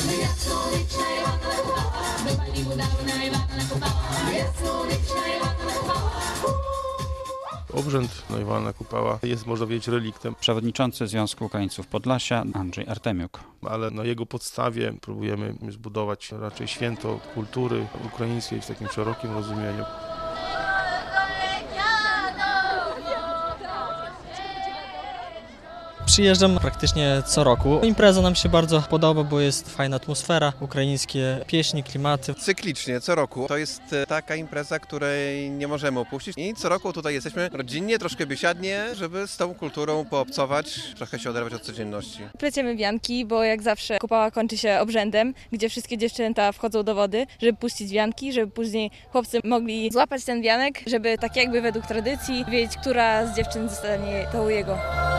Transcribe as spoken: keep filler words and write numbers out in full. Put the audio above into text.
Obrzęd Najwalna Kupała jest, można powiedzieć, reliktem. Przewodniczący Związku Ukraińców Podlasia Andrzej Artemiuk. Ale na jego podstawie próbujemy zbudować raczej święto kultury ukraińskiej w takim szerokim rozumieniu. Przyjeżdżam praktycznie co roku. Impreza nam się bardzo podoba, bo jest fajna atmosfera, ukraińskie pieśni, klimaty. Cyklicznie, co roku. To jest taka impreza, której nie możemy opuścić i co roku tutaj jesteśmy rodzinnie, troszkę biesiadnie, żeby z tą kulturą poobcować, trochę się oderwać od codzienności. Pleciemy wianki, bo jak zawsze Kupała kończy się obrzędem, gdzie wszystkie dziewczęta wchodzą do wody, żeby puścić wianki, żeby później chłopcy mogli złapać ten wianek, żeby tak jakby według tradycji wiedzieć, która z dziewczyn zostanie to u jego.